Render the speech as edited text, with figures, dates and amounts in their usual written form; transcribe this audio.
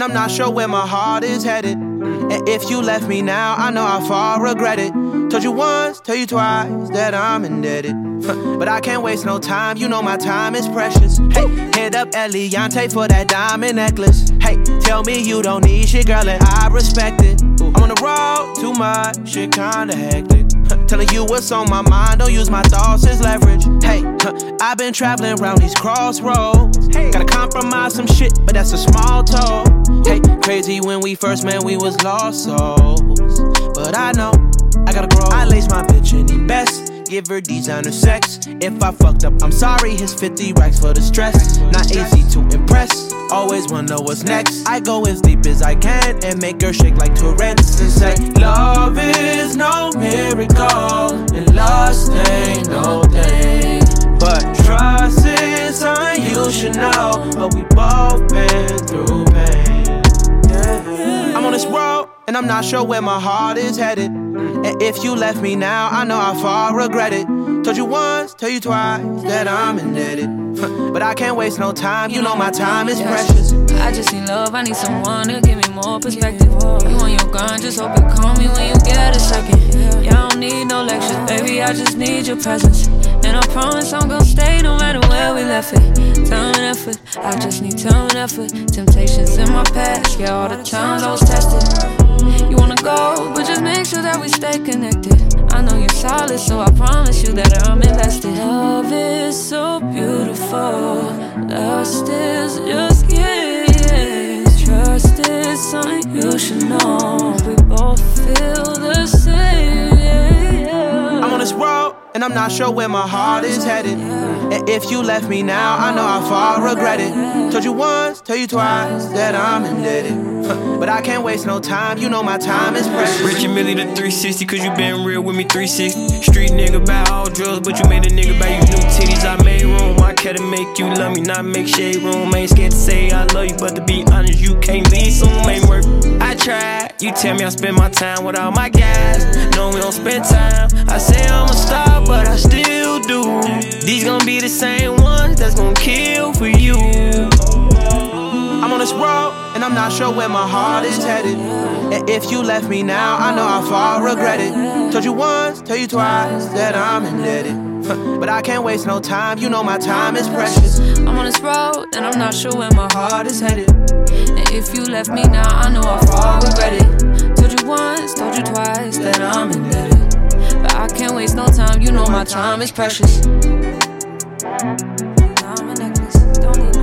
and I'm not sure where my heart is headed. And if you left me now, I know how far I regret it. Told you once, tell you twice that I'm indebted. But I can't waste no time, you know my time is precious. Hey, hit up Eliante for that diamond necklace. Hey, tell me you don't need shit, girl, and I respect it. I'm on the road, too much, shit kinda hectic. Telling you what's on my mind, don't use my thoughts as leverage. Hey, I've been traveling around these crossroads. Gotta compromise some shit, but that's a small toll. Hey, crazy when we first met, we was lost souls. But I know, I gotta grow. I lace my bitch in the best, give her designer sex. If I fucked up, I'm sorry, here's 50 racks for the stress. Not easy to impress, always wanna know what's next. I go as deep as I can and make her shake like Tourette's and say, love is no miracle, and lust ain't no thing. But trust is something you should know, but we both been through pain. Yeah. I'm on this road, and I'm not sure where my heart is headed. And if you left me now, I know how far I regret it. Told you once, tell you twice that I'm indebted. But I can't waste no time, you know my time is precious. I just need love, I need someone to give me more perspective. You on your grind, just hope you call me when you get a second. Yeah, I don't need no lectures, baby, I just need your presence. And I promise I'm gon' stay no matter where we left it. Time and effort, I just need time and effort. Temptations in my past, yeah, all the times I was tested. You wanna go, but just make sure that we stay connected. I know you're solid, so I promise you that I'm invested. Love is so beautiful, lust is just yes. Trust is something you should know. We both feel the same. I'm on this road, and I'm not sure where my heart is headed. And if you left me now, I know how far I regret it. Told you once, tell you twice that I'm indebted. But I can't waste no time, you know my time is precious. Rich and Millie the 360, cause you been real with me 360. Street nigga buy all drugs, but you made a nigga buy you new titties. I made room, I care to make you love me, not make shade room. Ain't scared to say I love you, but to be honest, you can't leave, so ain't work. I tried, you tell me I spend my time with all my guys. No, we don't spend time. I say I'm a star, but I still do. These gon' be the same ones that's gon' kill for you. I'm on this road, and I'm not sure where my heart is headed. And if you left me now, I know how far I regret it. Told you once, tell you twice that I'm indebted. But I can't waste no time, you know my time is precious. I'm on this road, and I'm not sure where my heart is headed. And if you left me now, I know how far I regret it. Told you once, told you twice that I'm indebted. But I can't waste no time, you know my time is precious. Diamond necklace, don't need